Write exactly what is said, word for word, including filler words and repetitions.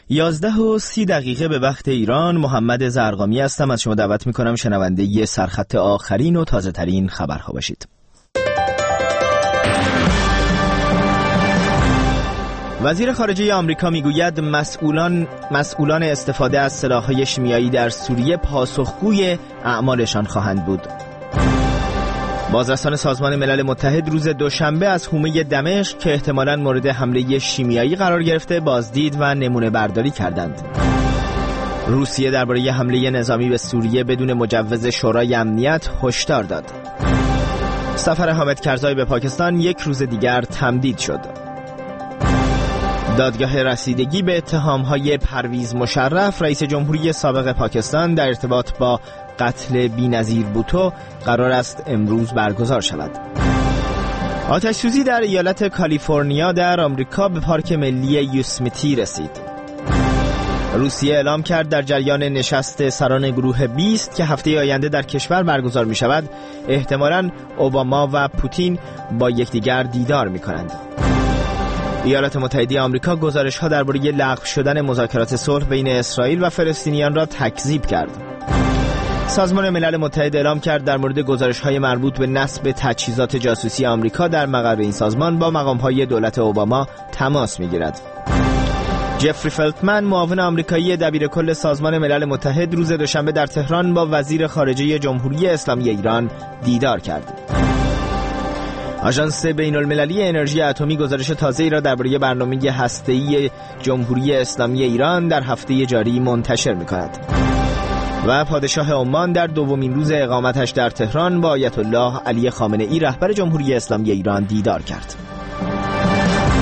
یازده و سی دقیقه به وقت ایران. محمد زرقامی هستم. از شما دعوت میکنم شنونده ی سرخط آخرین و تازه ترین خبرها باشید. وزیر خارجه آمریکا میگوید مسئولان مسئولان استفاده از سلاح‌های شیمیایی در سوریه پاسخگوی اعمالشان خواهند بود. بازرسان سازمان ملل متحد روز دوشنبه از حومه دمشق که احتمالاً مورد حمله شیمیایی قرار گرفته بازدید و نمونه برداری کردند. روسیه درباره حمله نظامی به سوریه بدون مجوز شورای امنیت هشدار داد. سفر حامد کرزای به پاکستان یک روز دیگر تمدید شد. دادگاه رسیدگی به اتهام‌های پرویز مشرف رئیس جمهوری سابق پاکستان در ارتباط با قتل بی‌نظیر بوتو قرار است امروز برگزار شود. آتش‌سوزی در ایالت کالیفرنیا در آمریکا به پارک ملی یوسمیتی رسید. روسیه اعلام کرد در جریان نشست سران گروه بیست که هفته آینده در کشور برگزار می شود احتمالاً اوباما و پوتین با یکدیگر دیدار می کنند. ایالات متحده آمریکا گزارش‌ها درباره لغو شدن مذاکرات صلح بین اسرائیل و فلسطینیان را تکذیب کرد. سازمان ملل متحد اعلام کرد در مورد گزارش‌های مربوط به نصب تجهیزات جاسوسی آمریکا در مقر این سازمان با مقام‌های دولت اوباما تماس می‌گیرد. جفری فلتمن معاون آمریکایی دبیرکل سازمان ملل متحد روز دوشنبه در تهران با وزیر خارجه جمهوری اسلامی ایران دیدار کرد. آژانس بین‌المللی انرژی اتمی گزارش تازه‌ای را درباره برنامه هسته‌ای جمهوری اسلامی ایران در هفته جاری منتشر می‌کند. و پادشاه عمان در دومین روز اقامتش در تهران با آیت الله علی خامنه‌ای رهبر جمهوری اسلامی ایران دیدار کرد.